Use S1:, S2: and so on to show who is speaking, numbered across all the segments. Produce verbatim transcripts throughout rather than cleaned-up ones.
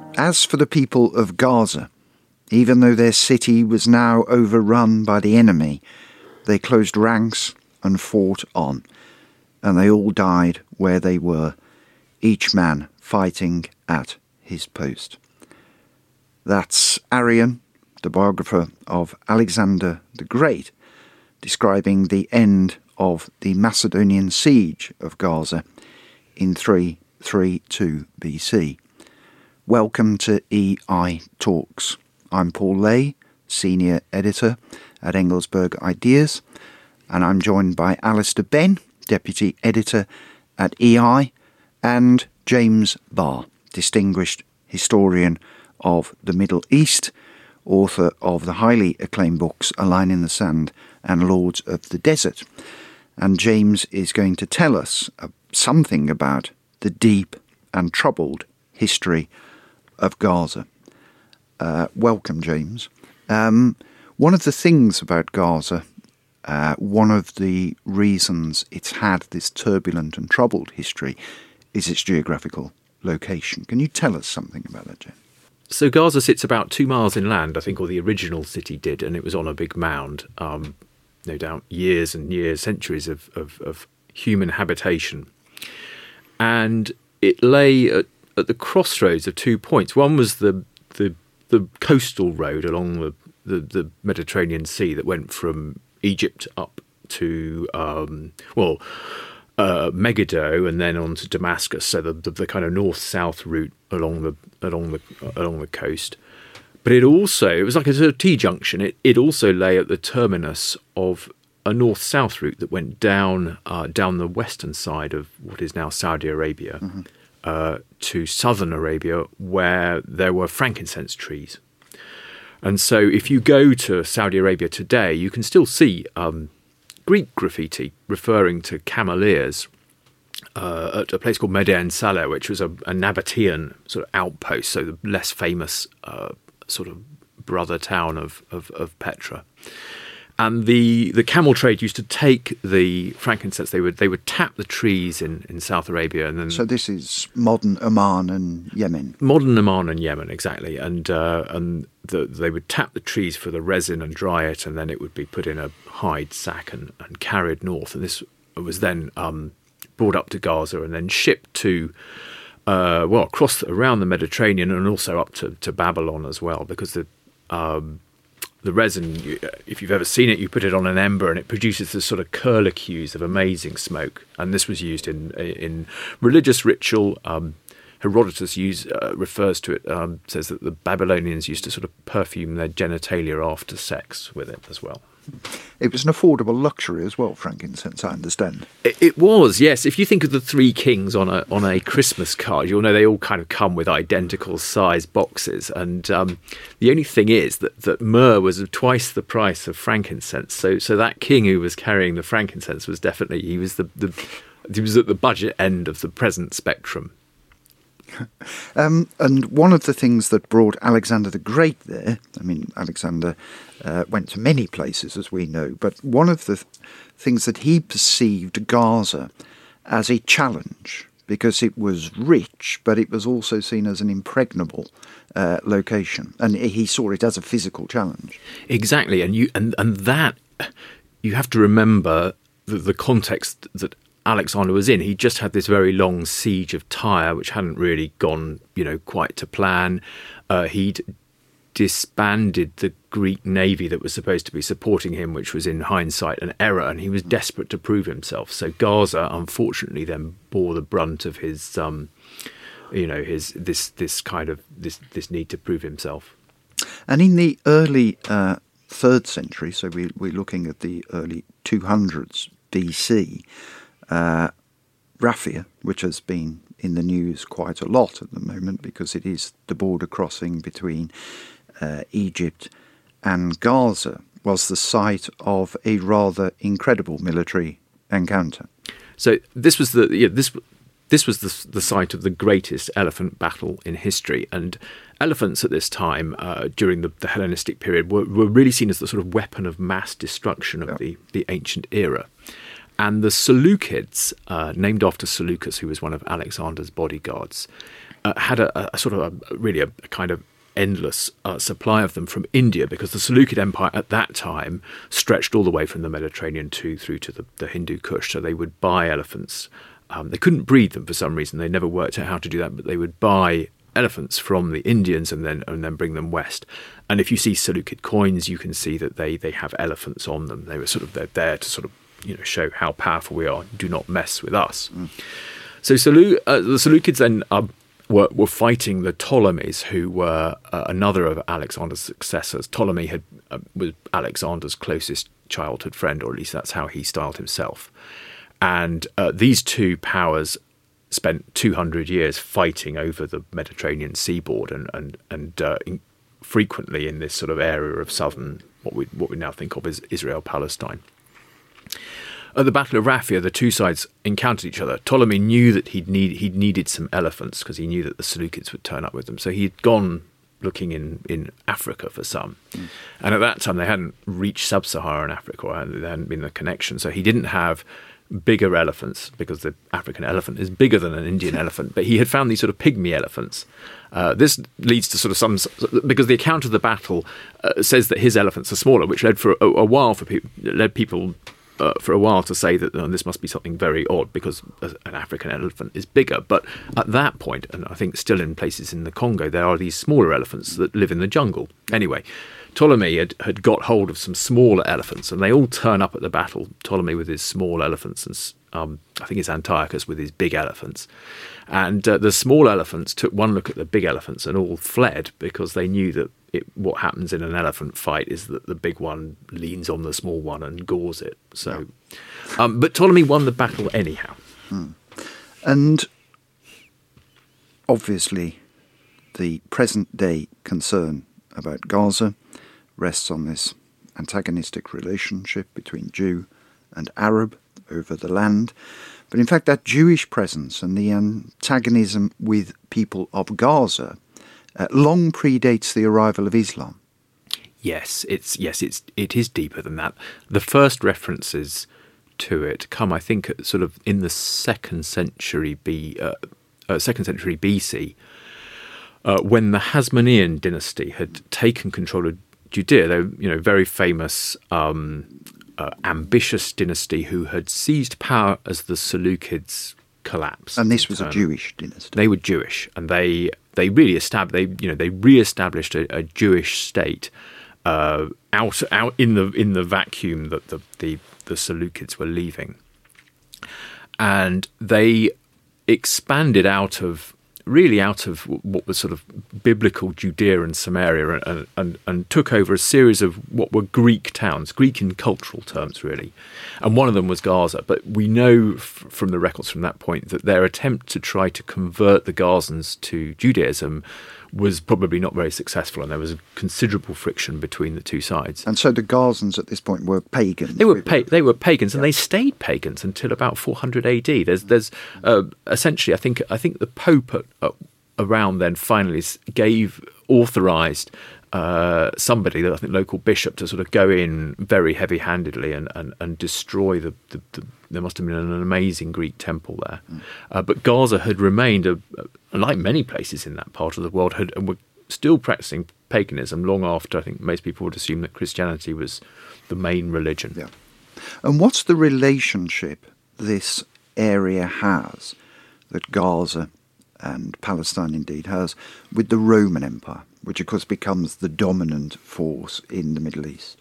S1: As for the people of Gaza, even though their city was now overrun by the enemy, they closed ranks and fought on, and they all died where they were, each man fighting at his post. That's Arrian, the biographer of Alexander the Great, describing the end of the Macedonian siege of Gaza in three thirty-two B C. Welcome to E I Talks. I'm Paul Lay, Senior Editor at Engelsberg Ideas, and I'm joined by Alistair Benn, Deputy Editor at E I, and James Barr, Distinguished Historian of the Middle East, author of the highly acclaimed books A Line in the Sand and Lords of the Desert. And James is going to tell us uh, something about the deep and troubled history of Gaza. Uh, welcome, James. Um, one of the things about Gaza, uh, one of the reasons it's had this turbulent and troubled history, is its geographical location. Can you tell us something about that, James?
S2: So Gaza sits about two miles inland, I think, or the original city did, and it was on a big mound. Um, no doubt years and years, centuries of, of, of human habitation. And it lay at, at the crossroads of two points. One was the the, the coastal road along the, the, the Mediterranean Sea that went from Egypt up to, um, well, uh, Megiddo and then on to Damascus, so the, the, the kind of north-south route along the along the along the coast. But it also, it was like a sort of T-junction. It it also lay at the terminus of a north-south route that went down uh, down the western side of what is now Saudi Arabia mm-hmm. uh, to southern Arabia, where there were frankincense trees. And so if you go to Saudi Arabia today, you can still see um, Greek graffiti referring to cameleers uh, at a place called Meden Saleh, which was a, a Nabatean sort of outpost, so the less famous uh, sort of brother town of, of, of Petra. And the, the camel trade used to take the frankincense. They would they would tap the trees in, in South Arabia, and then
S1: so this is modern Oman and Yemen.
S2: Modern Oman and Yemen, exactly. And uh, and the, they would tap the trees for the resin and dry it, and then it would be put in a hide sack and, and carried north. And this was then um, brought up to Gaza and then shipped to. Uh, well, across around the Mediterranean and also up to, to Babylon as well, because the um, the resin, you, if you've ever seen it, you put it on an ember and it produces this sort of curlicues of amazing smoke. And this was used in in religious ritual. Um, Herodotus use, uh, refers to it, um, says that the Babylonians used to sort of perfume their genitalia after sex with it as well.
S1: It was an affordable luxury as well, frankincense, I understand.
S2: It, it was, yes. If you think of the three kings on a on a Christmas card, you'll know they all kind of come with identical size boxes. And um, the only thing is that, that myrrh was twice the price of frankincense. So so that king who was carrying the frankincense was definitely, he was the, the he was at the budget end of the present spectrum.
S1: Um, and one of the things that brought Alexander the Great there, I mean, Alexander uh, went to many places, as we know, but one of the th- things that he perceived Gaza as a challenge, because it was rich, but it was also seen as an impregnable uh, location, and he saw it as a physical challenge.
S2: Exactly, and you and, and that, you have to remember the, the context that Alexander was in. He just had this very long siege of Tyre, which hadn't really gone, you know, quite to plan. Uh, he'd disbanded the Greek navy that was supposed to be supporting him, which was in hindsight an error, and he was desperate to prove himself. So Gaza, unfortunately, then bore the brunt of his, um, you know, his this this kind of this this need to prove himself.
S1: And in the early uh, third century, so we, we're looking at the early two hundreds B C. Uh, Rafia, which has been in the news quite a lot at the moment because it is the border crossing between uh, Egypt and Gaza, was the site of a rather incredible military encounter.
S2: So this was the yeah, this this was the the site of the greatest elephant battle in history, and elephants at this time uh, during the, the Hellenistic period were, were really seen as the sort of weapon of mass destruction of yeah. the the ancient era. And the Seleucids, uh, named after Seleucus, who was one of Alexander's bodyguards, uh, had a, a sort of a, really a, a kind of endless uh, supply of them from India, because the Seleucid Empire at that time stretched all the way from the Mediterranean to through to the, the Hindu Kush. So they would buy elephants. Um, they couldn't breed them for some reason. They never worked out how to do that, but they would buy elephants from the Indians and then and then bring them west. And if you see Seleucid coins, you can see that they they have elephants on them. They were sort of they're there to sort of you know show how powerful we are. Do not mess with us. Mm. So Seleu- uh, the Seleucids then uh, were were fighting the Ptolemies, who were uh, another of Alexander's successors. Ptolemy had uh, was Alexander's closest childhood friend, or at least that's how he styled himself. And uh, these two powers spent two hundred years fighting over the Mediterranean seaboard and and and uh, in, frequently in this sort of area of southern what we what we now think of as Israel Palestine. At the Battle of Raphia, the two sides encountered each other. Ptolemy knew that he'd need he'd needed some elephants because he knew that the Seleucids would turn up with them. So he'd gone looking in, in Africa for some. Mm. And at that time they hadn't reached sub-Saharan Africa, or there hadn't been the connection. So he didn't have bigger elephants, because the African elephant is bigger than an Indian elephant, but he had found these sort of pygmy elephants. Uh, this leads to sort of some, because the account of the battle uh, says that his elephants are smaller, which led for a, a while for people, led people uh, for a while to say that oh, this must be something very odd because an African elephant is bigger. But at that point, and I think still in places in the Congo, there are these smaller elephants that live in the jungle. Anyway, Ptolemy had, had got hold of some smaller elephants, and they all turn up at the battle. Ptolemy with his small elephants, and um, I think it's Antiochus with his big elephants. And uh, the small elephants took one look at the big elephants and all fled, because they knew that it, what happens in an elephant fight is that the big one leans on the small one and gores it. So, um, but Ptolemy won the battle anyhow.
S1: Hmm. And obviously, the present-day concern about Gaza rests on this antagonistic relationship between Jew and Arab over the land. But in fact, that Jewish presence and the antagonism with people of Gaza uh, long predates the arrival of Islam.
S2: Yes, it's yes, it's it is deeper than that. The first references to it come, I think, sort of in the second century B, uh, uh, second century B C. Uh, when the Hasmonean dynasty had taken control of Judea. They were, you know, very famous, um, uh, ambitious dynasty who had seized power as the Seleucids collapsed.
S1: And this was um, a Jewish dynasty.
S2: They were Jewish, and they they really established they you know they re-established a, a Jewish state uh, out out in the in the vacuum that the the, the Seleucids were leaving, and they expanded out of. really out of what was sort of biblical Judea and Samaria, and, and, and took over a series of what were Greek towns, Greek in cultural terms, really. And one of them was Gaza. But we know f- from the records from that point that their attempt to try to convert the Gazans to Judaism was probably not very successful, and there was a considerable friction between the two sides.
S1: And so the Gazans at this point were pagans.
S2: They were pa- they were pagans, and yeah. they stayed pagans until about four hundred A D. There's there's uh, essentially, I think I think the Pope at, uh, around then finally gave authorised uh, somebody, I think local bishop, to sort of go in very heavy-handedly and, and, and destroy the, the, the. There must have been an amazing Greek temple there, mm. uh, but Gaza had remained, a, a, like many places in that part of the world, had and were still practicing paganism long after. I think most people would assume that Christianity was the main religion.
S1: Yeah. And what's the relationship this area has, that Gaza and Palestine indeed has, with the Roman Empire, which of course becomes the dominant force in the Middle East?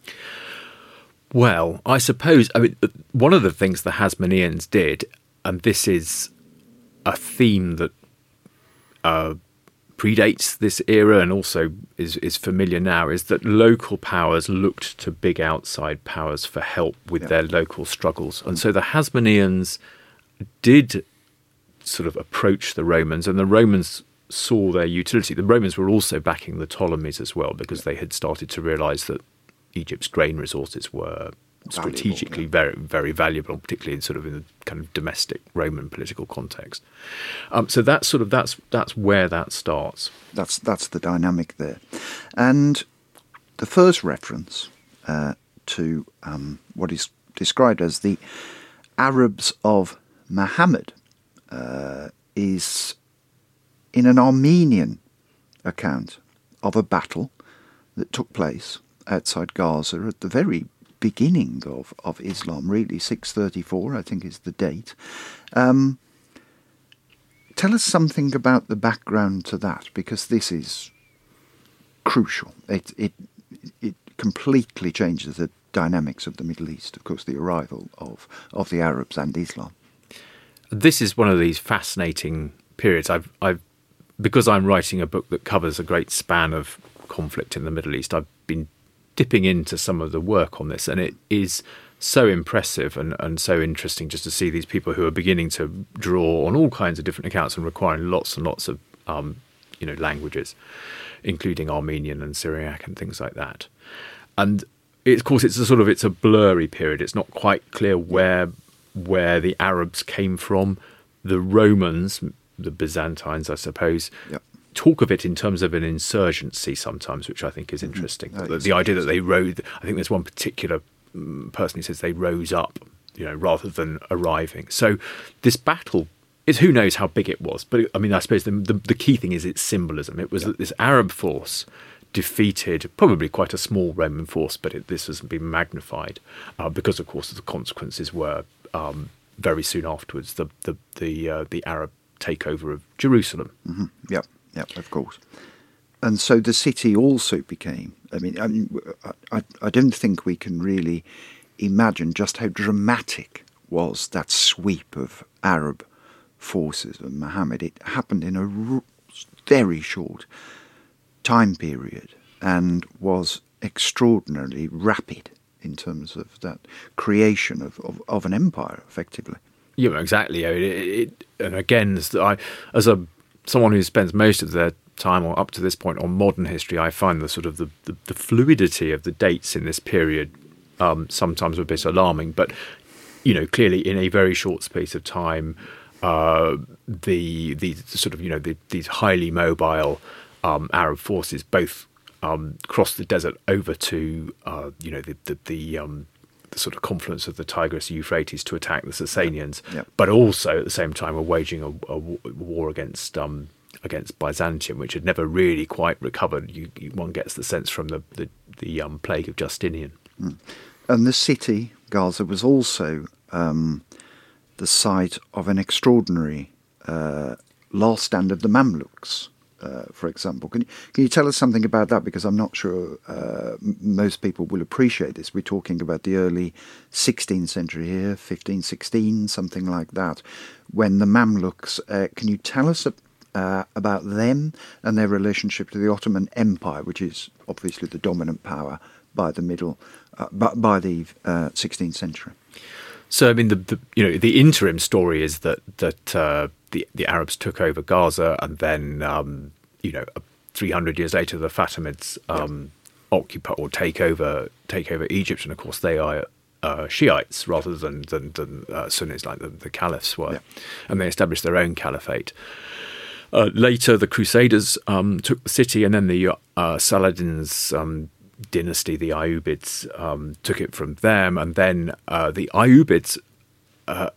S2: Well, I suppose, I mean, one of the things the Hasmoneans did, and this is a theme that uh, predates this era and also is, is familiar now, is that local powers looked to big outside powers for help with yeah. their local struggles. And so the Hasmoneans did sort of approach the Romans, and the Romans saw their utility. The Romans were also backing the Ptolemies as well, because they had started to realise that Egypt's grain resources were strategically valuable, yeah. very, very valuable, particularly in sort of in the kind of domestic Roman political context. Um, so that's sort of that's that's where that starts.
S1: That's that's the dynamic there, and the first reference uh, to um, what is described as the Arabs of Muhammad uh, is in an Armenian account of a battle that took place outside Gaza at the very beginning of, of Islam, really, six thirty-four, I think is the date. Um, tell us something about the background to that, because this is crucial. It, it, it completely changes the dynamics of the Middle East, of course, the arrival of, of the Arabs and Islam.
S2: This is one of these fascinating periods. I've, I've, because I'm writing a book that covers a great span of conflict in the Middle East, I've been dipping into some of the work on this, and it is so impressive and, and so interesting just to see these people who are beginning to draw on all kinds of different accounts and requiring lots and lots of um, you know languages, including Armenian and Syriac and things like that. And it, of course, it's a sort of it's a blurry period. It's not quite clear where where the Arabs came from. The Romans, the Byzantines, I suppose,
S1: yep.
S2: talk of it in terms of an insurgency sometimes, which I think is interesting.
S1: Mm-hmm.
S2: The, the idea that they rose, I think there's one particular person who says they rose up, you know, rather than arriving. So this battle is, who knows how big it was, but I mean, I suppose the the, the key thing is its symbolism. It was
S1: yeah.
S2: that this Arab force defeated probably quite a small Roman force, but it, this has been magnified uh, because, of course, the consequences were um, very soon afterwards the the the, uh, the Arab takeover of Jerusalem.
S1: Mm-hmm. Yep, yep, of course. And so the city also became, I mean, I, mean I, I don't think we can really imagine just how dramatic was that sweep of Arab forces of Muhammad. It happened in a r- very short time period and was extraordinarily rapid in terms of that creation of, of, of an empire, effectively.
S2: Yeah, exactly. It, it, and again, as, I, as a someone who spends most of their time, or up to this point, on modern history, I find the sort of the, the, the fluidity of the dates in this period um, sometimes a bit alarming. But you know, clearly, in a very short space of time, uh, the the sort of you know the, these highly mobile um, Arab forces both um, crossed the desert over to uh, you know the the, the um, the sort of confluence of the Tigris Euphrates to attack the Sasanians,
S1: yep. Yep.
S2: but also at the same time were waging a, a war against um, against Byzantium, which had never really quite recovered. You, you, one gets the sense from the the, the um, plague of Justinian.
S1: Mm. And the city, Gaza, was also um, the site of an extraordinary uh, last stand of the Mamluks. Uh, for example, can you, can you tell us something about that? Because I'm not sure uh, m- most people will appreciate this. We're talking about the early sixteenth century here, fifteen sixteen, something like that, when the Mamluks. Uh, can you tell us uh, about them and their relationship to the Ottoman Empire, which is obviously the dominant power by the middle, uh, by, by the uh, sixteenth century?
S2: So, I mean, the, the you know the interim story is that that uh, the the Arabs took over Gaza, and then um, you know three hundred years later the Fatimids um, yeah. occupy or take over take over Egypt, and of course they are uh, Shiites rather than than, than uh, Sunnis like the, the caliphs were, yeah. and they established their own caliphate. Uh, later, the Crusaders um, took the city, and then the uh, Saladin's um, dynasty, the Ayyubids, um, took it from them, and then uh, the Ayyubids, uh,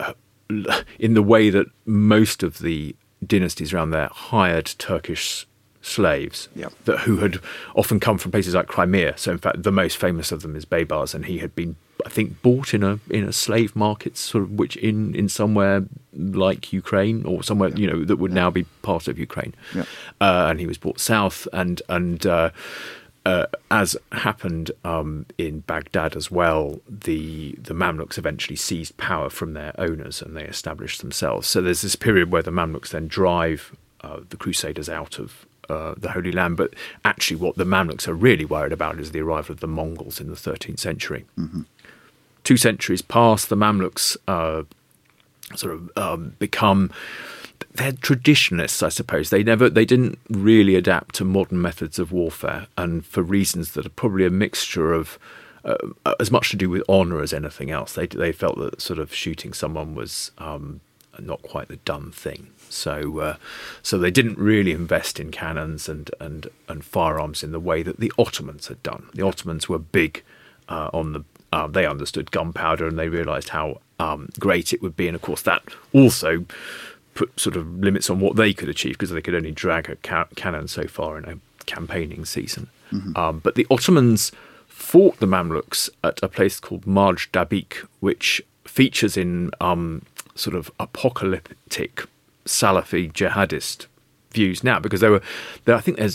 S2: in the way that most of the dynasties around there hired Turkish slaves
S1: yep.
S2: that who had often come from places like Crimea. So, in fact, the most famous of them is Baybars, and he had been, I think, bought in a in a slave market, sort of, which in, in somewhere like Ukraine or somewhere, yeah. you know, that would yeah. now be part of Ukraine.
S1: Yeah.
S2: Uh, and he was brought south, and and. Uh, Uh, as happened um, in Baghdad as well, the the Mamluks eventually seized power from their owners and they established themselves. So there's this period where the Mamluks then drive uh, the Crusaders out of uh, the Holy Land. But actually what the Mamluks are really worried about is the arrival of the Mongols in the thirteenth century. Mm-hmm. Two centuries pass, the Mamluks uh, sort of um, become... They're traditionalists, I suppose. They never, they didn't really adapt to modern methods of warfare, and for reasons that are probably a mixture of uh, as much to do with honour as anything else. They they felt that sort of shooting someone was um, not quite the done thing. So uh, so they didn't really invest in cannons and, and, and firearms in the way that the Ottomans had done. The Ottomans were big uh, on the. Uh, they understood gunpowder, and they realised how um, great it would be, and of course that also put sort of limits on what they could achieve because they could only drag a ca- cannon so far in a campaigning season. Mm-hmm. Um, but the Ottomans fought the Mamluks at a place called Marj Dabik, which features in um, sort of apocalyptic Salafi jihadist views now, because there were, there, I think there's,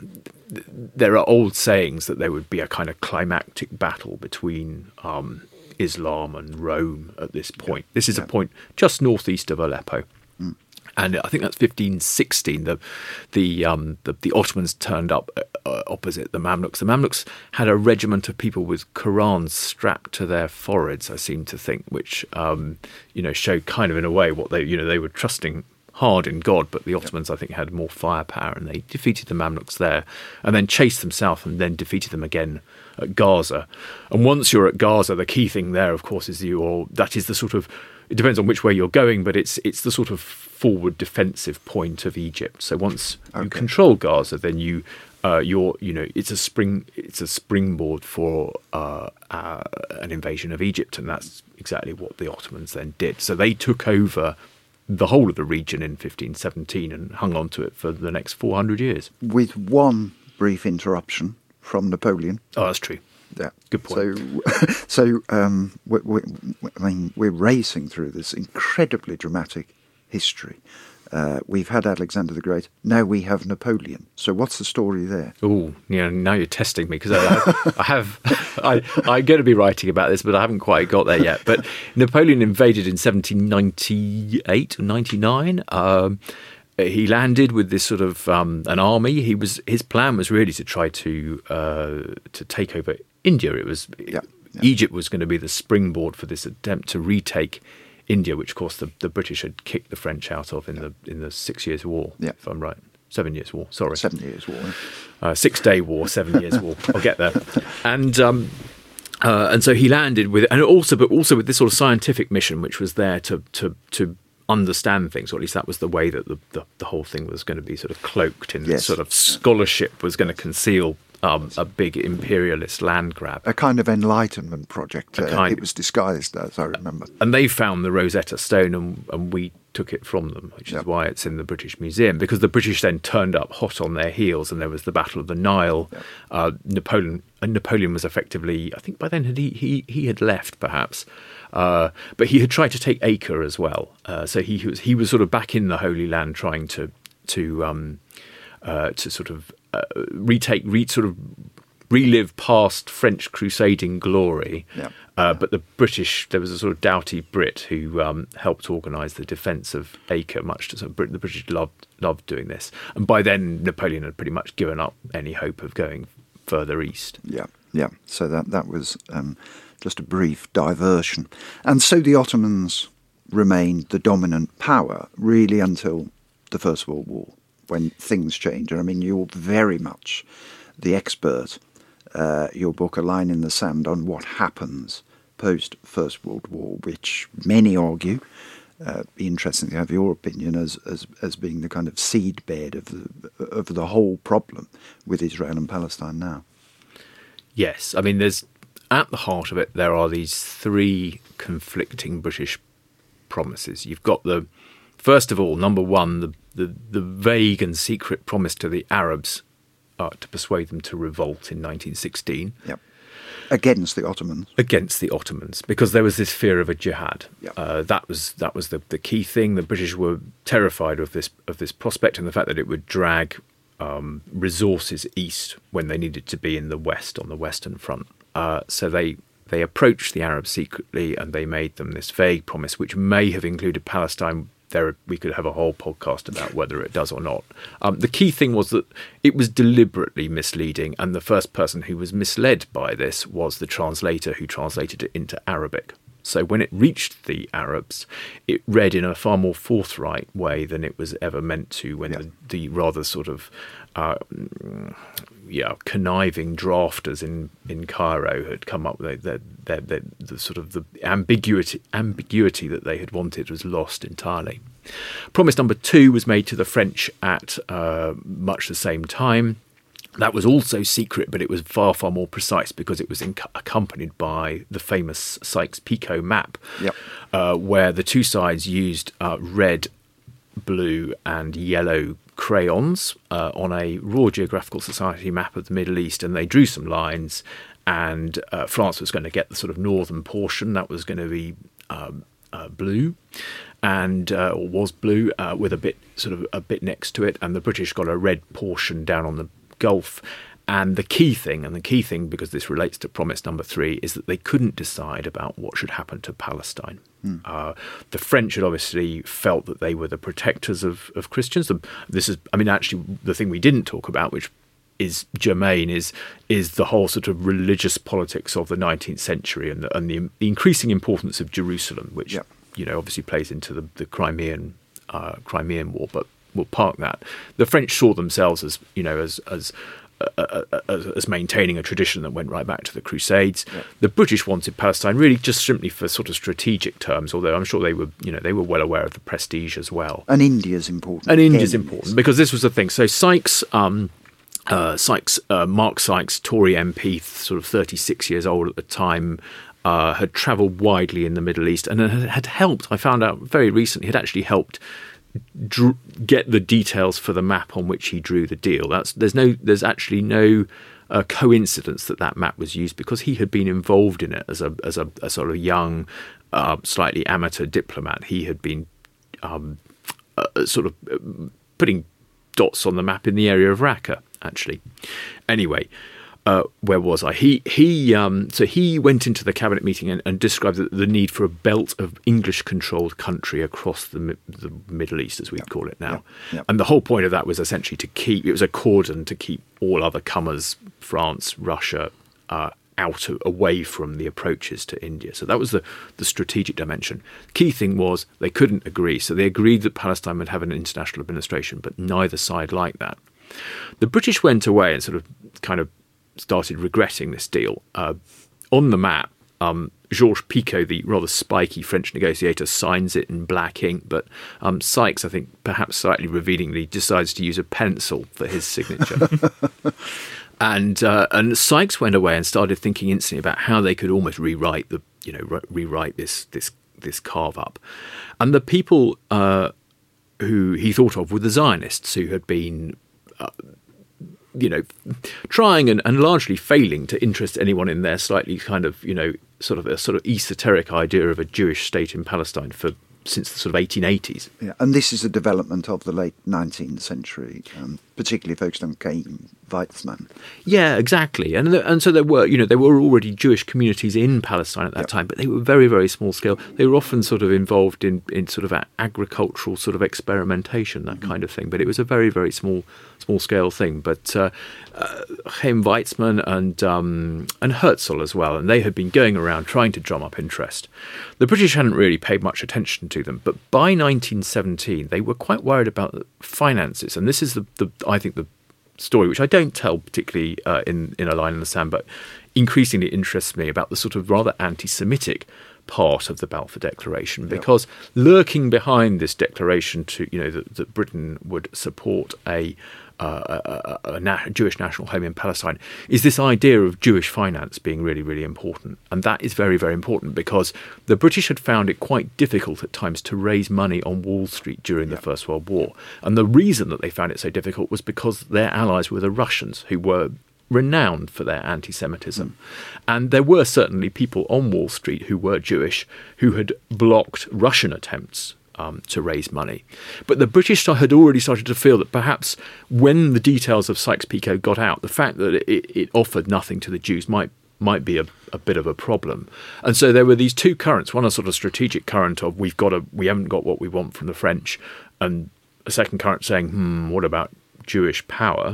S2: there are old sayings that there would be a kind of climactic battle between um, Islam and Rome at this point. Yeah. This is yeah. a point just northeast of Aleppo. Mm. And I think that's fifteen sixteen. The the um, the, the Ottomans turned up uh, opposite the Mamluks. The Mamluks had a regiment of people with Qurans strapped to their foreheads, I seem to think, which um, you know showed kind of in a way what they you know they were trusting hard in God. But the Ottomans, I think, had more firepower, and they defeated the Mamluks there, and then chased them south, and then defeated them again at Gaza. And once you're at Gaza, the key thing there, of course, is your that is the sort of it depends on which way you're going, but it's it's the sort of forward defensive point of Egypt. So once okay. you control Gaza, then you uh, you're you know it's a spring it's a springboard for uh, uh, an invasion of Egypt, and that's exactly what the Ottomans then did. So they took over the whole of the region in fifteen seventeen and hung on to it for the next four hundred years.
S1: With one brief interruption from Napoleon.
S2: Oh, that's true.
S1: Yeah,
S2: good point.
S1: So, so um, we, we, I mean, we're racing through this incredibly dramatic history. Uh, we've had Alexander the Great. Now we have Napoleon. So what's the story there?
S2: Oh, yeah. Now you're testing me because I, I have. I, I'm going to be writing about this, but I haven't quite got there yet. But Napoleon invaded in seventeen ninety-eight or ninety-nine. Um, He landed with this sort of um, an army. He was his plan was really to try to uh, to take over India. It was
S1: yeah, yeah.
S2: Egypt was going to be the springboard for this attempt to retake India, which of course the, the British had kicked the French out of in yeah. the in the Six Years' War.
S1: Yeah.
S2: If I'm right, Seven Years' War. Sorry,
S1: Seven Years' War.
S2: Uh, Six Day War, Seven Years' War. I'll get there. And um, uh, and so he landed with, and also but also with this sort of scientific mission, which was there to to to. understand things, or at least that was the way that the, the, the whole thing was going to be sort of cloaked in
S1: yes.
S2: sort of scholarship was going to conceal um, a big imperialist land grab.
S1: A kind of enlightenment project. Uh,
S2: kind,
S1: it was disguised as, I remember.
S2: And they found the Rosetta Stone, and, and we took it from them, which
S1: yep.
S2: is why it's in the British Museum, because the British then turned up hot on their heels, and there was the Battle of the Nile.
S1: Yep.
S2: Uh, Napoleon and Napoleon was effectively, I think by then had he, he, he had left, perhaps. Uh, but he had tried to take Acre as well, uh, so he, he was he was sort of back in the Holy Land, trying to to um, uh, to sort of uh, retake, re, sort of relive past French crusading glory.
S1: Yeah.
S2: Uh, but the British, there was a sort of doughty Brit who um, helped organise the defence of Acre. Much to sort of, the British loved loved doing this, and by then Napoleon had pretty much given up any hope of going further east.
S1: Yeah, yeah. So that that was. Um, Just a brief diversion. And so the Ottomans remained the dominant power really until the First World War, when things changed. And I mean, you're very much the expert, uh, your book, A Line in the Sand, on what happens post-First World War, which many argue, uh, be interesting to have your opinion, as, as as being the kind of seedbed of the, of the whole problem with Israel and Palestine now.
S2: Yes, I mean, there's... At the heart of it, there are these three conflicting British promises. You've got the, first of all, number one, the the, the vague and secret promise to the Arabs uh, to persuade them to revolt in nineteen sixteen.
S1: Yep. Against the Ottomans.
S2: Against the Ottomans, because there was this fear of a jihad.
S1: Yep.
S2: Uh, that was that was the, the key thing. The British were terrified of this of this prospect and the fact that it would drag um, resources east when they needed to be in the west, on the Western Front. Uh, so they, they approached the Arabs secretly, and they made them this vague promise, which may have included Palestine. There, we could have a whole podcast about whether it does or not. Um, the key thing was that it was deliberately misleading, and the first person who was misled by this was the translator who translated it into Arabic. So when it reached the Arabs, it read in a far more forthright way than it was ever meant to, when yeah. the, the rather sort of uh, yeah, conniving drafters in, in Cairo had come up with the, the, the, the sort of the ambiguity ambiguity that they had wanted was lost entirely. Promise number two was made to the French at uh, much the same time. That was also secret, but it was far, far more precise because it was in- accompanied by the famous Sykes-Picot map,
S1: yep.
S2: uh, where the two sides used uh, red blue, and yellow crayons uh, on a Royal Geographical Society map of the Middle East, and they drew some lines, and uh, France was going to get the sort of northern portion. That was going to be um, uh, blue, and uh, or was blue uh, with a bit sort of a bit next to it, and the British got a red portion down on the Gulf. And the key thing, and the key thing, because this relates to promise number three, is that they couldn't decide about what should happen to Palestine. Mm. Uh, the French had obviously felt that they were the protectors of, of Christians. This is, I mean, actually, the thing we didn't talk about, which is germane, is is the whole sort of religious politics of the nineteenth century and the, and the, the increasing importance of Jerusalem, which yep. you know obviously plays into the, the Crimean uh, Crimean War. But we'll park that. The French saw themselves as you know as as Uh, as, as maintaining a tradition that went right back to the Crusades. Yeah. The British wanted Palestine really just simply for sort of strategic terms, although I'm sure they were, you know, they were well aware of the prestige as well.
S1: And India's important.
S2: And India's important because this was the thing. So Sykes, um, uh, Sykes, uh, Mark Sykes, Tory M P, sort of thirty-six years old at the time, uh, had travelled widely in the Middle East and had helped. I found out very recently, had actually helped Drew, get the details for the map on which he drew the deal. That's there's no there's actually no uh, coincidence that that map was used because he had been involved in it as a as a, a sort of young, uh, slightly amateur diplomat. He had been um, uh, sort of putting dots on the map in the area of Raqqa. Actually, anyway. Uh, where was I? He he. Um, so he went into the cabinet meeting and, and described the, the need for a belt of English-controlled country across the, the Middle East, as we
S1: yep.
S2: call it now.
S1: Yep. Yep.
S2: And the whole point of that was essentially to keep. It was a cordon to keep all other comers, France, Russia, uh, out of, away from the approaches to India. So that was the the strategic dimension. Key thing was they couldn't agree. So they agreed that Palestine would have an international administration, but neither side liked that. The British went away and sort of kind of started regretting this deal. Uh, on the map, um, Georges Picot, the rather spiky French negotiator, signs it in black ink, but um, Sykes, I think, perhaps slightly revealingly, decides to use a pencil for his signature. and uh, and Sykes went away and started thinking instantly about how they could almost rewrite the, you know, re- rewrite this this this carve up, and the people uh, who he thought of were the Zionists, who had been. Uh, you know, trying and, and largely failing to interest anyone in their slightly kind of, you know, sort of a sort of esoteric idea of a Jewish state in Palestine for since the sort of eighteen eighties.
S1: Yeah, and this is a development of the late nineteenth century, um, particularly focused on Chaim Weizmann.
S2: Yeah, exactly. And and so there were, you know, there were already Jewish communities in Palestine at that yep. time, but they were very, very small scale. They were often sort of involved in, in sort of agricultural sort of experimentation, that mm-hmm. kind of thing. But it was a very, very small small scale thing. But uh, uh, Chaim Weizmann and um, and Herzl as well, and they had been going around trying to drum up interest. The British hadn't really paid much attention to them, but by nineteen seventeen they were quite worried about the finances, and this is the, the I think the story which I don't tell particularly uh, in in A Line in the Sand, but increasingly interests me, about the sort of rather anti-Semitic part of the Balfour Declaration, because yep. lurking behind this declaration to you know that, that Britain would support a Uh, a, a, a Jewish national home in Palestine is this idea of Jewish finance being really, really important. And that is very, very important because the British had found it quite difficult at times to raise money on Wall Street during yeah. the First World War. And the reason that they found it so difficult was because their allies were the Russians, who were renowned for their anti-Semitism. Mm. And there were certainly people on Wall Street who were Jewish who had blocked Russian attempts Um, to raise money. But the British had already started to feel that perhaps when the details of Sykes-Picot got out, the fact that it, it offered nothing to the Jews might might be a, a bit of a problem. And so there were these two currents, one a sort of strategic current of we've got a, we haven't got what we want from the French, and a second current saying, hmm, what about Jewish power,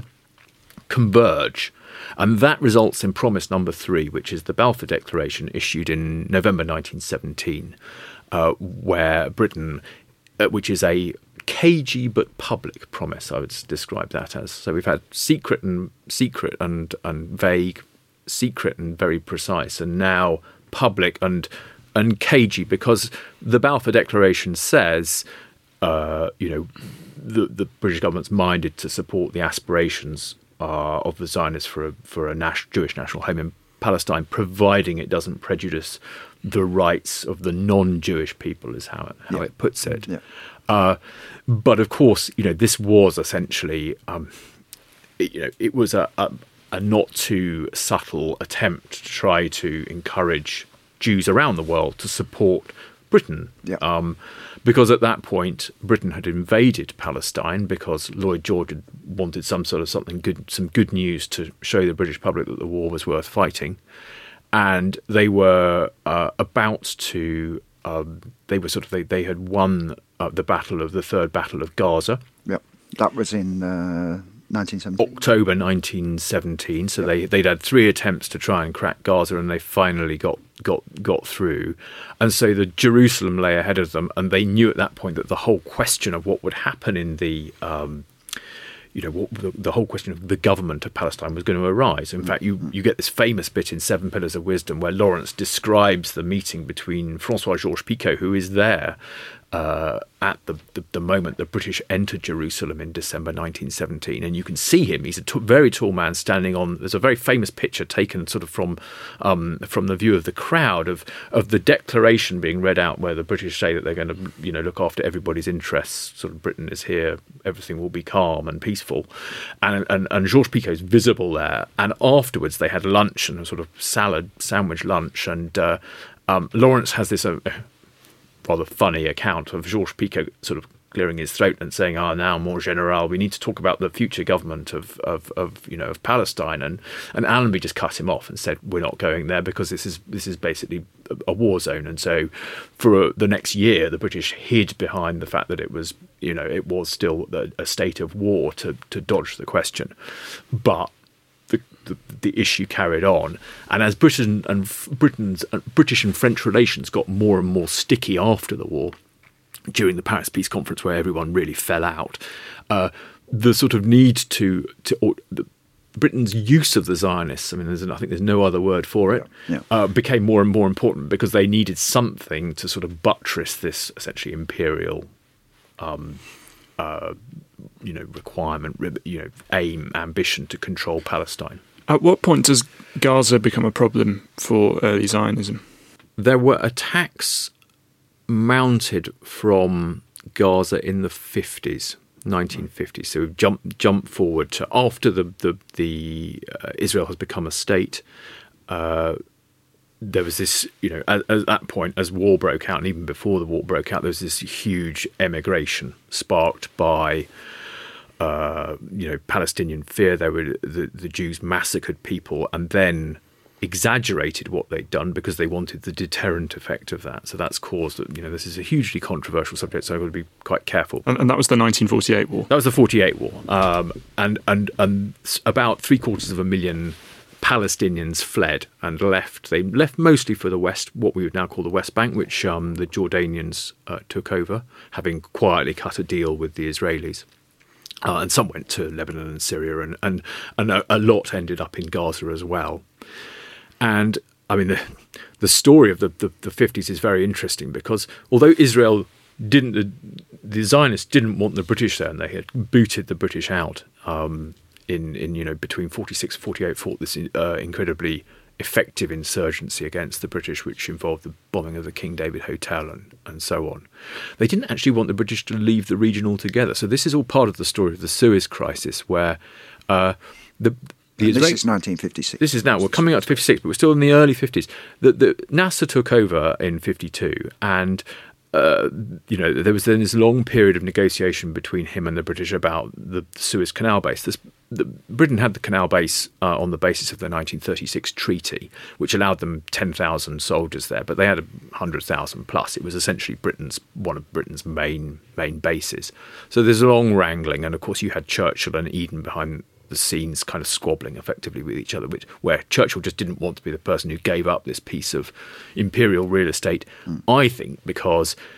S2: converge. And that results in promise number three, which is the Balfour Declaration issued in November nineteen seventeen. Uh, where Britain, uh, which is a cagey but public promise, I would describe that as. So we've had secret and secret and, and vague, secret and very precise, and now public and and cagey, because the Balfour Declaration says, uh, you know, the, the British government's minded to support the aspirations uh, of the Zionists for a, for a nas- Jewish national home in Palestine, providing it doesn't prejudice the rights of the non-Jewish people, is how it, how
S1: Yeah.
S2: it puts it.
S1: Yeah.
S2: Uh, but of course, you know, this was essentially, um, it, you know, it was a, a, a not too subtle attempt to try to encourage Jews around the world to support Britain.
S1: Yeah.
S2: Um, because at that point, Britain had invaded Palestine because Lloyd George had wanted some sort of something good, some good news to show the British public that the war was worth fighting. And they were uh, about to, um, they were sort of, they, they had won uh, the battle of the Third Battle of Gaza.
S1: Yep. That was in uh, nineteen seventeen.
S2: October nineteen seventeen. So they, they'd had three attempts to try and crack Gaza, and they finally got, got, got through. And so the Jerusalem lay ahead of them, and they knew at that point that the whole question of what would happen in the... Um, you know, what, the, the whole question of the government of Palestine was going to arise. In fact, you, you get this famous bit in Seven Pillars of Wisdom where Lawrence describes the meeting between Francois-Georges-Picot, who is there uh, at the, the, the moment the British entered Jerusalem in December nineteen seventeen. And you can see him. He's a t- very tall man standing on... There's a very famous picture taken sort of from um, from the view of the crowd of, of the declaration being read out where the British say that they're going to, you know, look after everybody's interests. Sort of Britain is here. Everything will be calm and peaceful. And, and, and Georges Picot is visible there. And afterwards they had lunch and a sort of salad sandwich lunch. And uh, um, Lawrence has this... Uh, rather funny account of Georges Picot sort of clearing his throat and saying, "Ah, now, mon général, we need to talk about the future government of, of, of you know, of Palestine." And and Allenby just cut him off and said, "We're not going there because this is this is basically a war zone." And so, for uh, the next year, the British hid behind the fact that it was, you know, it was still a, a state of war to to dodge the question, but. The, the, the issue carried on, and as Britain and Britain's uh, British and French relations got more and more sticky after the war, during the Paris Peace Conference, where everyone really fell out, uh, the sort of need to to or, the, Britain's use of the Zionists, I mean, there's, I think there's no other word for it,
S1: Yeah, yeah.
S2: Uh, became more and more important because they needed something to sort of buttress this essentially imperial. Um, uh, you know, requirement, you know, aim, ambition to control Palestine.
S3: At what point does Gaza become a problem for early Zionism?
S2: There were attacks mounted from Gaza in the fifties, nineteen fifties. So we've jumped jump forward to after the the, the uh, Israel has become a state. Uh, there was this, you know, at, at that point, as war broke out, and even before the war broke out, there was this huge emigration sparked by, uh, you know, Palestinian fear. There were the, the Jews massacred people and then exaggerated what they'd done because they wanted the deterrent effect of that. So that's caused, you know, this is a hugely controversial subject, so I've got to be quite careful.
S3: And, and that was the nineteen forty-eight war?
S2: That was the forty-eight war. Um, and, and, and about three quarters of a million Palestinians fled and left. They left mostly for the West, what we would now call the West Bank, which um, the Jordanians uh, took over, having quietly cut a deal with the Israelis. Uh, and some went to Lebanon and Syria, and, and, and a, a lot ended up in Gaza as well. And, I mean, the, the story of the, the, the fifties is very interesting because although Israel didn't, the, the Zionists didn't want the British there, and they had booted the British out, um, in, in you know, between forty-six and forty-eight, fought this uh, incredibly effective insurgency against the British, which involved the bombing of the King David Hotel and, and so on. They didn't actually want the British to leave the region altogether. So this is all part of the story of the Suez Crisis, where uh, the... The
S1: this
S2: Israel-
S1: is nineteen fifty-six.
S2: This is now, we're coming up to fifty-six, but we're still in the early fifties. The, the Nasser took over in fifty-two, and uh, you know, there was then this long period of negotiation between him and the British about the Suez Canal base. This, the, Britain had the canal base uh, on the basis of the nineteen thirty-six treaty, which allowed them ten thousand soldiers there, but they had one hundred thousand plus. It was essentially Britain's one of Britain's main main bases. So there's a long wrangling, and of course you had Churchill and Eden behind the scenes kind of squabbling effectively with each other, which where Churchill just didn't want to be the person who gave up this piece of imperial real estate, mm. I think, because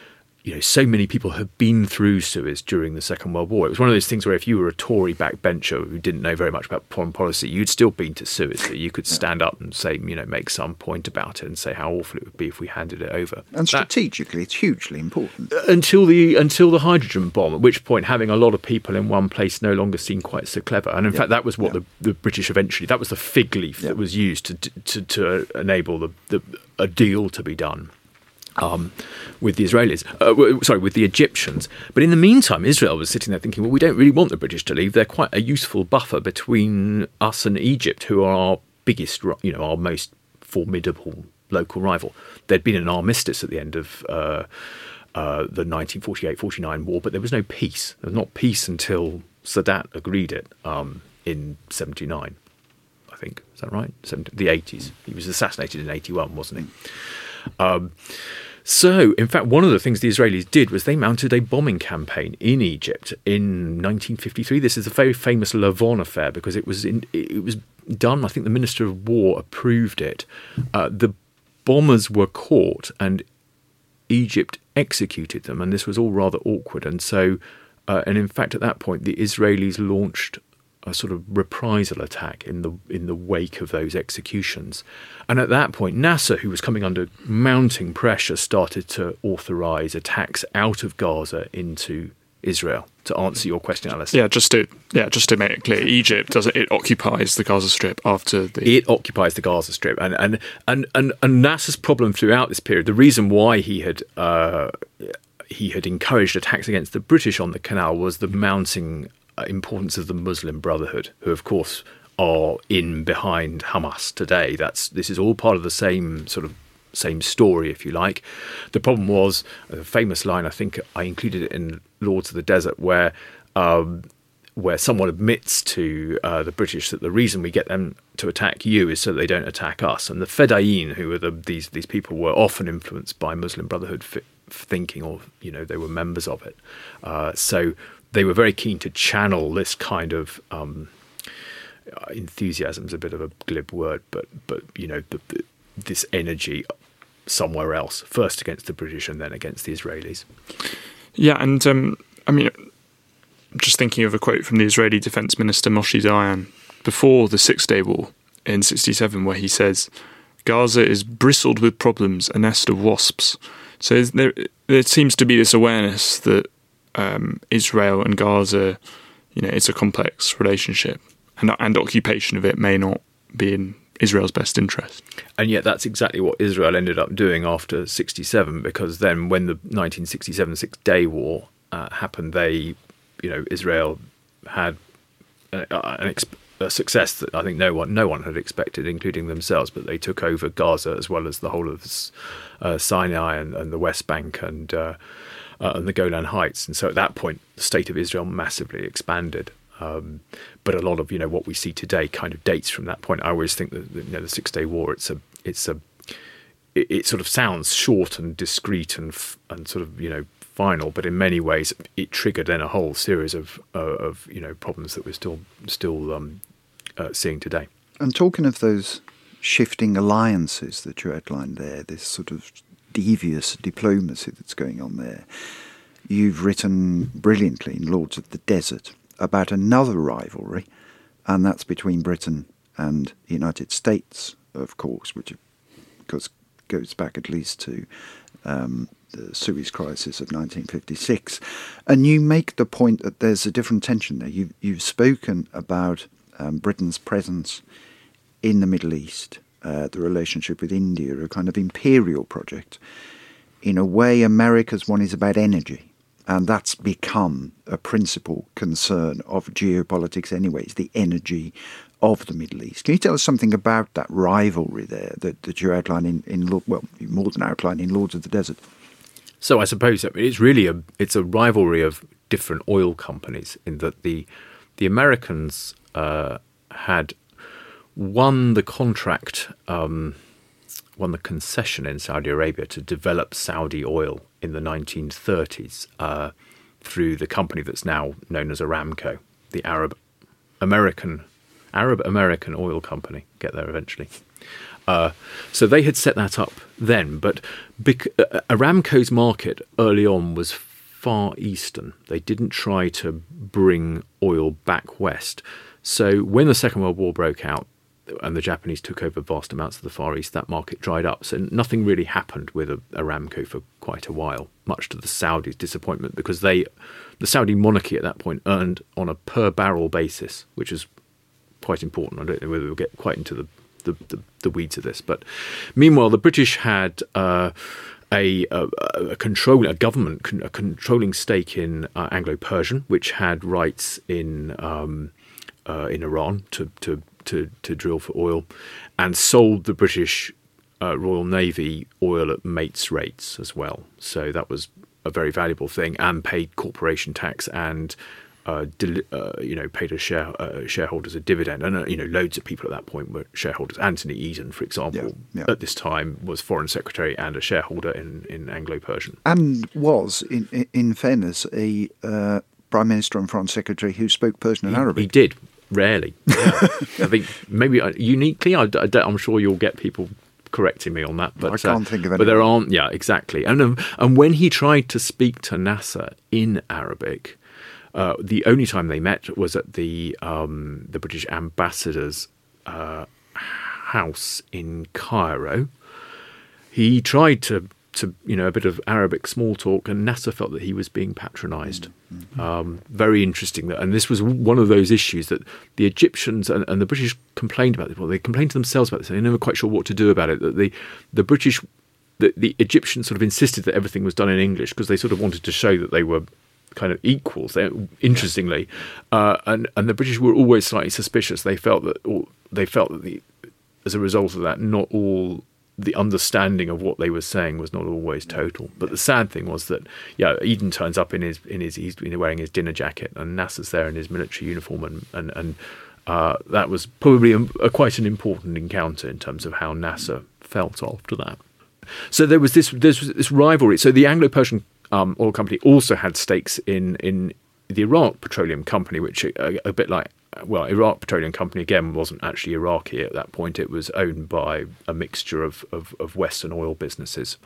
S2: you know, so many people had been through Suez during the Second World War. It was one of those things where if you were a Tory backbencher who didn't know very much about foreign policy, you'd still been to Suez. So you could stand up and say, you know, make some point about it and say how awful it would be if we handed it over.
S1: And strategically, that, it's hugely important.
S2: Until the until the hydrogen bomb, at which point having a lot of people in one place no longer seemed quite so clever. And in yeah. fact, that was what yeah. the, the British eventually, that was the fig leaf yeah. that was used to to, to enable the, the a deal to be done. Um, with the Israelis, uh, sorry, with the Egyptians. But in the meantime, Israel was sitting there thinking, well, we don't really want the British to leave. They're quite a useful buffer between us and Egypt, who are our biggest, you know, our most formidable local rival. There'd been an armistice at the end of uh, uh, the nineteen forty-eight forty-nine war, but there was no peace. There was not peace until Sadat agreed it um, in seventy-nine, I think. Is that right? The eighties. He was assassinated in eighty-one, wasn't he? Um, so, in fact, one of the things the Israelis did was they mounted a bombing campaign in Egypt in nineteen fifty-three. This is a very famous Lavon affair because it was in, it was done. I think the Minister of War approved it. Uh, the bombers were caught and Egypt executed them, and this was all rather awkward. And so, uh, and in fact, at that point, the Israelis launched a sort of reprisal attack in the in the wake of those executions. And at that point, Nasser, who was coming under mounting pressure, started to authorise attacks out of Gaza into Israel. To answer your question, Alice.
S3: Yeah, just to yeah, just to make it clear, Egypt does it, it occupies the Gaza Strip after the
S2: it occupies the Gaza Strip, and and and and, and Nasser's problem throughout this period, the reason why he had uh, he had encouraged attacks against the British on the canal was the mounting importance of the Muslim Brotherhood, who of course are in behind Hamas today. That's this is all part of the same sort of same story, if you like. The problem was a famous line. I think I included it in Lords of the Desert, where um, where someone admits to uh, the British that the reason we get them to attack you is so they don't attack us. And the Fedayeen, who were the, these these people, were often influenced by Muslim Brotherhood f- thinking, or you know, they were members of it. Uh, so. They were very keen to channel this kind of um, enthusiasm is a bit of a glib word, but but you know the, the, this energy somewhere else, first against the British and then against the Israelis.
S3: Yeah, and um, I mean, just thinking of a quote from the Israeli Defense Minister Moshe Dayan before the Six Day War in sixty-seven, where he says, "Gaza is bristled with problems, a nest of wasps." So there, there seems to be this awareness that Um, Israel and Gaza, you know, it's a complex relationship, and and occupation of it may not be in Israel's best interest.
S2: And yet, that's exactly what Israel ended up doing after sixty-seven, because then, when the nineteen sixty-seven Six Day War uh, happened, they, you know, Israel had a, an exp- a success that I think no one no one had expected, including themselves. But they took over Gaza as well as the whole of uh, Sinai and, and the West Bank and. Uh, Uh, and the Golan Heights, and so at that point, the state of Israel massively expanded. Um, but a lot of you know what we see today kind of dates from that point. I always think that you know the Six Day War, it's a it's a it, it sort of sounds short and discreet and f- and sort of you know final, but in many ways it triggered then a whole series of uh, of you know problems that we're still still um, uh, seeing today.
S1: And talking of those shifting alliances that you outlined there, this sort of devious diplomacy that's going on there. You've written brilliantly in Lords of the Desert about another rivalry, and that's between Britain and the United States, of course, which goes, goes back at least to um, the Suez Crisis of nineteen fifty-six. And you make the point that there's a different tension there. You've, you've spoken about um, Britain's presence in the Middle East, Uh, the relationship with India, a kind of imperial project. In a way, America's one is about energy, and that's become a principal concern of geopolitics anyway. It's the energy of the Middle East. Can you tell us something about that rivalry there that, that you outline in, in, well, more than outline in Lords of the Desert?
S2: So I suppose it's really a it's a rivalry of different oil companies in that the the Americans uh, had won the contract, um, won the concession in Saudi Arabia to develop Saudi oil in the nineteen thirties uh, through the company that's now known as Aramco, the Arab American Arab American oil company. Get there eventually. Uh, so they had set that up then, but bec- uh, Aramco's market early on was far eastern. They didn't try to bring oil back west. So when the Second World War broke out and the Japanese took over vast amounts of the Far East, that market dried up. So nothing really happened with Aramco for quite a while, much to the Saudis' disappointment, because they, the Saudi monarchy at that point earned on a per barrel basis, which is quite important. I don't know whether we'll get quite into the The, the, the weeds of this, but meanwhile, the British had uh, a, a, a control, a government, con, a controlling stake in uh, Anglo-Persian, which had rights in um, uh, in Iran to, to to to drill for oil, and sold the British uh, Royal Navy oil at mates rates as well. So that was a very valuable thing, and paid corporation tax and. Uh, del- uh, you know, paid a share uh, shareholders a dividend, and uh, you know, loads of people at that point were shareholders. Anthony Eden, for example,
S1: yeah, yeah.
S2: at this time was foreign secretary and a shareholder in, in Anglo-Persian,
S1: and was, in in fairness, a uh, prime minister and foreign secretary who spoke Persian and
S2: he,
S1: Arabic.
S2: He did rarely. Yeah. I think maybe uh, uniquely. I, I, I'm sure you'll get people correcting me on that, but
S1: I can't
S2: uh,
S1: think of any.
S2: But there aren't. Yeah, exactly. And um, and when he tried to speak to Nasser in Arabic. Uh, the only time they met was at the um, the British ambassador's uh, house in Cairo. He tried to, to, you know, a bit of Arabic small talk, and Nasser felt that he was being patronised. Mm-hmm. Um, very interesting. That, and this was one of those issues that the Egyptians and, and the British complained about. Well, they complained to themselves about this, and they're never quite sure what to do about it. That the the British, the, the Egyptians sort of insisted that everything was done in English because they sort of wanted to show that they were kind of equals. They, interestingly, uh, and and the British were always slightly suspicious. They felt that or they felt that the as a result of that, not all the understanding of what they were saying was not always total. But the sad thing was that yeah, Eden turns up in his in his he's wearing his dinner jacket, and Nasser's there in his military uniform, and and and uh, that was probably a, a quite an important encounter in terms of how Nasser felt after that. So there was this this this rivalry. So the Anglo-Persian Um, oil company also had stakes in, in the Iraq Petroleum Company, which a, a bit like, well, Iraq Petroleum Company, again, wasn't actually Iraqi at that point. It was owned by a mixture of, of, of Western oil businesses.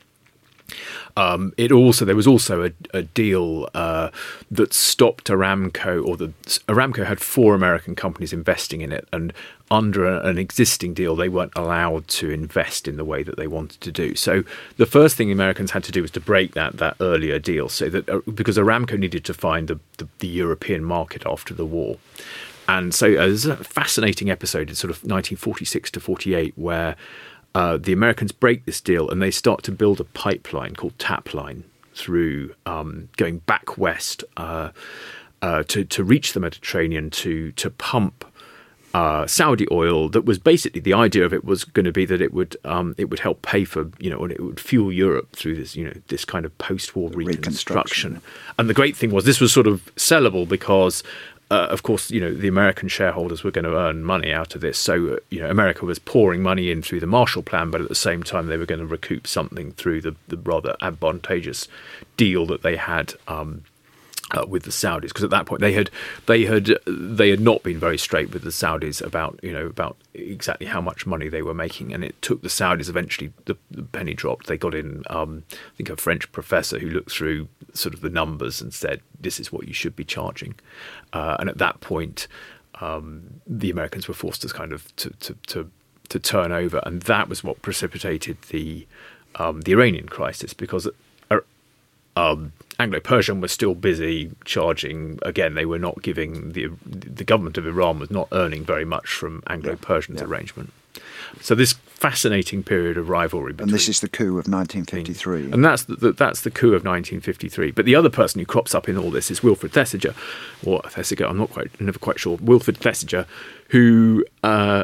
S2: Um, it also there was also a, a deal uh, that stopped Aramco, or the Aramco had four American companies investing in it, and under a, an existing deal, they weren't allowed to invest in the way that they wanted to do. So the first thing the Americans had to do was to break that that earlier deal, so that uh, because Aramco needed to find the, the, the European market after the war. And so uh, there's a fascinating episode in sort of nineteen forty-six to forty-eight where Uh, the Americans break this deal and they start to build a pipeline called Tapline through um, going back west uh, uh, to to reach the Mediterranean to to pump uh, Saudi oil. That was basically the idea of it was going to be that it would um, it would help pay for you know and it would fuel Europe through this you know this kind of post-war reconstruction. reconstruction. And the great thing was this was sort of sellable because. Uh, of course, you know, the American shareholders were going to earn money out of this. So, uh, you know, America was pouring money in through the Marshall Plan, but at the same time, they were going to recoup something through the, the rather advantageous deal that they had um, uh, with the Saudis. Because at that point, they had they had they had not been very straight with the Saudis about you know about exactly how much money they were making, and it took the Saudis eventually. The, the penny dropped. They got in, um, I think, a French professor who looked through sort of the numbers and said, "This is what you should be charging." Uh, and at that point, um, the Americans were forced to kind of to, to to to turn over, and that was what precipitated the um, the Iranian crisis, because uh, um, Anglo-Persian was still busy charging. Again, they were not giving the the government of Iran was not earning very much from Anglo-Persian's yeah, yeah. arrangement. So this fascinating period of rivalry between,
S1: and this is the coup of nineteen fifty-three,
S2: and that's the, the, that's the coup of nineteen fifty-three. But the other person who crops up in all this is Wilfred Thesiger, or Thesiger. I'm not quite never quite sure. Wilfred Thesiger, who, uh,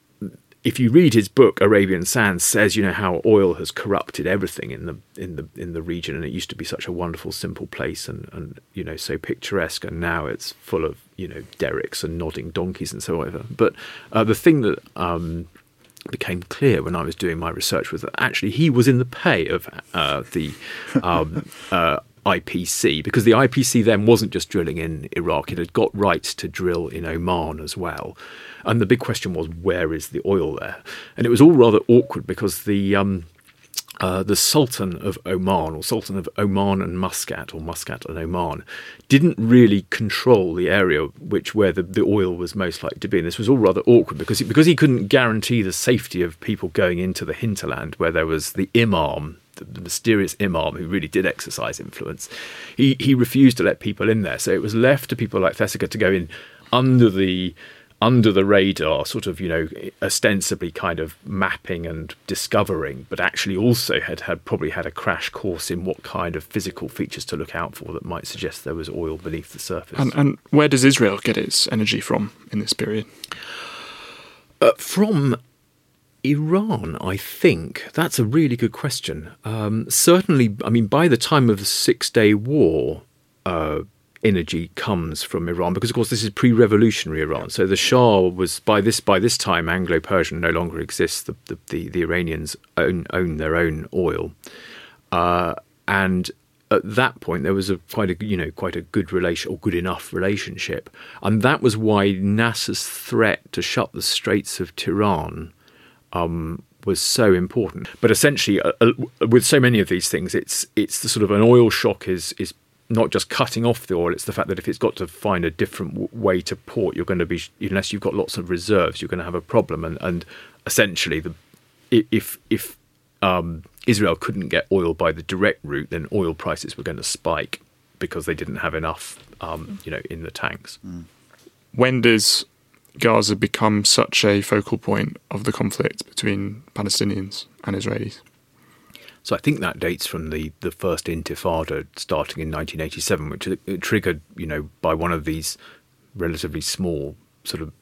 S2: if you read his book Arabian Sands, says you know how oil has corrupted everything in the in the in the region, and it used to be such a wonderful, simple place, and and you know so picturesque, and now it's full of you know derricks and nodding donkeys and so on. But uh, the thing that um, became clear when I was doing my research was that actually he was in the pay of uh, the um, uh, I P C, because the I P C then wasn't just drilling in Iraq, it had got rights to drill in Oman as well. And the big question was, where is the oil there? And it was all rather awkward because the um, uh, the Sultan of Oman, or Sultan of Oman and Muscat, or Muscat and Oman, didn't really control the area which where the, the oil was most likely to be. And this was all rather awkward because he, because he couldn't guarantee the safety of people going into the hinterland where there was the Imam, the, the mysterious Imam who really did exercise influence. He, he refused to let people in there. So it was left to people like Thesiger to go in under the under the radar, sort of, you know, ostensibly kind of mapping and discovering, but actually also had, had probably had a crash course in what kind of physical features to look out for that might suggest there was oil beneath the surface.
S3: And, and where does Israel get its energy from in this period?
S2: Uh, from Iran, I think. That's a really good question. Um, certainly, I mean, by the time of the Six-Day War, uh, energy comes from Iran, because of course this is pre-revolutionary Iran. So the Shah was by this by this time Anglo-Persian no longer exists. The the, the, the Iranians own own their own oil, uh, and at that point there was a quite a you know quite a good relation or good enough relationship, and that was why Nasser's threat to shut the Straits of Tiran um, was so important. But essentially, uh, uh, with so many of these things, it's it's the sort of an oil shock is is. not just cutting off the oil, it's the fact that if it's got to find a different w- way to port, you're going to be, unless you've got lots of reserves, you're going to have a problem. And, and essentially, the if if um, Israel couldn't get oil by the direct route, then oil prices were going to spike because they didn't have enough, um, you know, in the tanks. Mm.
S3: When does Gaza become such a focal point of the conflict between Palestinians and Israelis?
S2: So I think that dates from the, the first Intifada starting in nineteen eighty-seven, which it triggered, you know, by one of these relatively small sort of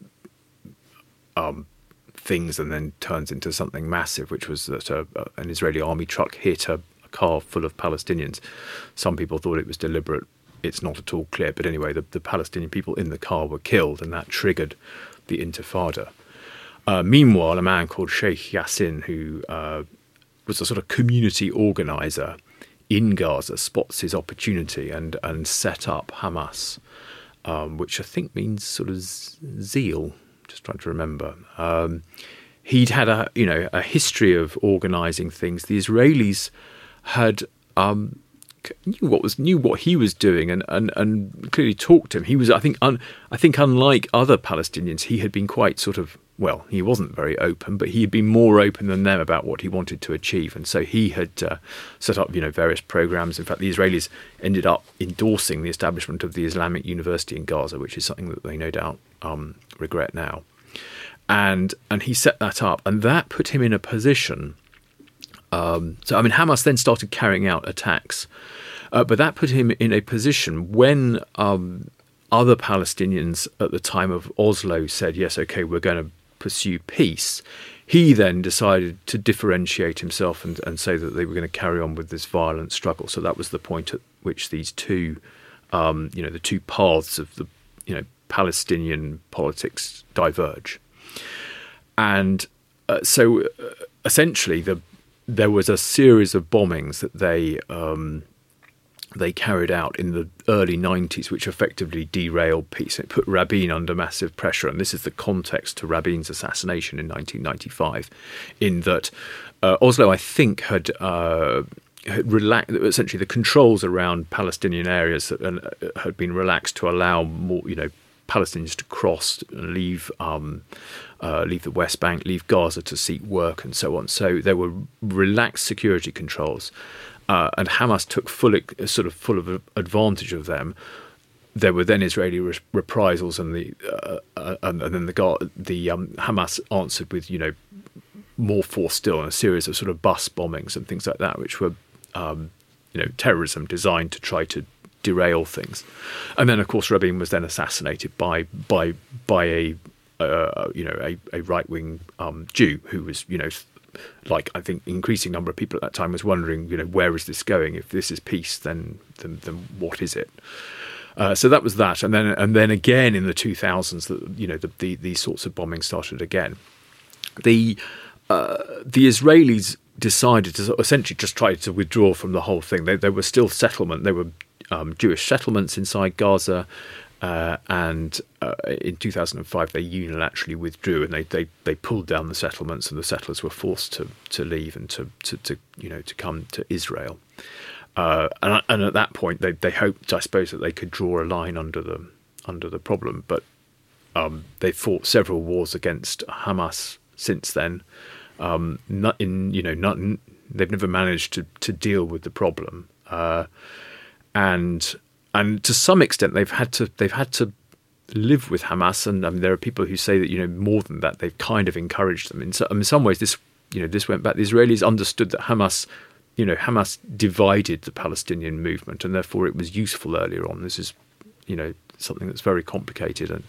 S2: um, things, and then turns into something massive, which was that a, a, an Israeli army truck hit a, a car full of Palestinians. Some people thought it was deliberate. It's not at all clear. But anyway, the, the Palestinian people in the car were killed, and that triggered the Intifada. Uh, meanwhile, a man called Sheikh Yassin, who uh, was a sort of community organizer in Gaza, spots his opportunity and and set up Hamas, um, which I think means sort of zeal. Just trying to remember. Um, he'd had a you know a history of organizing things. The Israelis had um, knew what was knew what he was doing, and, and, and clearly talked to him. He was, I think, un, I think unlike other Palestinians, he had been quite sort of. Well, he wasn't very open, but he had been more open than them about what he wanted to achieve. And so he had uh, set up, you know, various programs. In fact, the Israelis ended up endorsing the establishment of the Islamic University in Gaza, which is something that they no doubt um, regret now. And and he set that up, and that put him in a position. Um, so, I mean, Hamas then started carrying out attacks, uh, but that put him in a position when um, other Palestinians at the time of Oslo said, yes, OK, we're going to pursue peace. He then decided to differentiate himself and, and say that they were going to carry on with this violent struggle. So that was the point at which these two, um, you know, the two paths of the, you know, Palestinian politics diverge. And uh, so uh, essentially the there was a series of bombings that they um, they carried out in the early nineties, which effectively derailed peace. It put Rabin under massive pressure, and this is the context to Rabin's assassination in nineteen ninety-five, in that uh, Oslo, I think, had, uh, had relaxed, essentially the controls around Palestinian areas that, uh, had been relaxed to allow more, you know, Palestinians to cross and leave um, uh, leave the West Bank, leave Gaza to seek work and so on. So there were relaxed security controls. Uh, and Hamas took full, sort of full of advantage of them. There were then Israeli re- reprisals, and the uh, uh, and, and then the the um, Hamas answered with you know more force still, and a series of sort of bus bombings and things like that, which were um, you know terrorism designed to try to derail things. And then, of course, Rabin was then assassinated by by by a uh, you know a, a right wing um, Jew who was you know. Like I think increasing number of people at that time was wondering, you know, where is this going? If this is peace, then then, then what is it? Uh, so that was that, and then and then again in the two thousands, that you know the, the these sorts of bombings started again. The uh, the Israelis decided to essentially just try to withdraw from the whole thing. They, they were still settlement. They were um, Jewish settlements inside Gaza. Uh, and uh, in two thousand five, they unilaterally withdrew, and they, they, they pulled down the settlements, and the settlers were forced to, to leave and to, to, to you know to come to Israel. Uh, and, and at that point, they, they hoped, I suppose, that they could draw a line under the under the problem. But um, they fought several wars against Hamas since then. Um, not in you know not they've never managed to, to deal with the problem, uh, and. And to some extent, they've had to they've had to live with Hamas, and I mean, there are people who say that you know more than that, they've kind of encouraged them. In, so, in some ways, this you know this went back. The Israelis understood that Hamas, you know, Hamas divided the Palestinian movement, and therefore it was useful earlier on. This is you know something that's very complicated and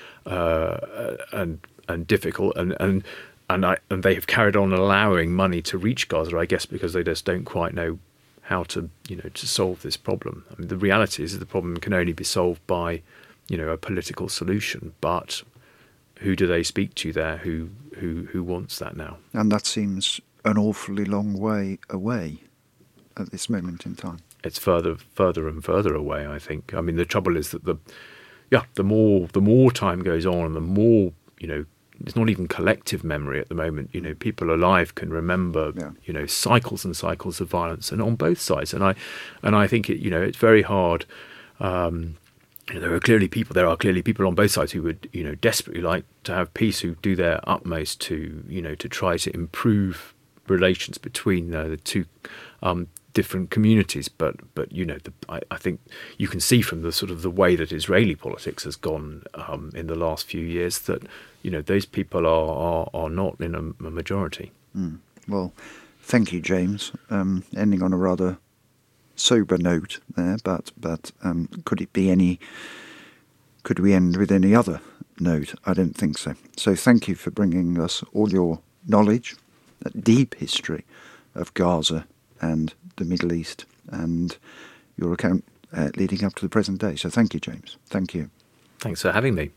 S2: uh, and and difficult, and and and I and they have carried on allowing money to reach Gaza, I guess, because they just don't quite know how to, you know, to solve this problem. I mean, the reality is that the problem can only be solved by, you know, a political solution. But who do they speak to there? Who who who wants that now?
S1: And that seems an awfully long way away at this moment in time.
S2: It's further further and further away, I think. I mean, the trouble is that the yeah, the more the more time goes on, and the more, you know, it's not even collective memory at the moment. You know, people alive can remember, yeah. you know, cycles and cycles of violence, and on both sides. And I, and I think it, you know, it's very hard. Um, you know, there are clearly people. There are clearly people on both sides who would, you know, desperately like to have peace, who do their utmost to, you know, to try to improve relations between uh, the two um, different communities. But, but you know, the, I, I think you can see from the sort of the way that Israeli politics has gone um, in the last few years that, you know, those people are, are, are not in a, a majority.
S1: Mm. Well, thank you, James. Um, ending on a rather sober note there, but but um, could it be any? Could we end with any other note? I don't think so. So thank you for bringing us all your knowledge, a deep history of Gaza and the Middle East, and your account uh, leading up to the present day. So thank you, James. Thank you.
S2: Thanks for having me.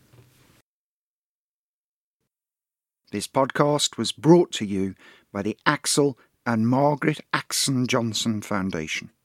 S1: This podcast was brought to you by the Axel and Margaret Axon Johnson Foundation.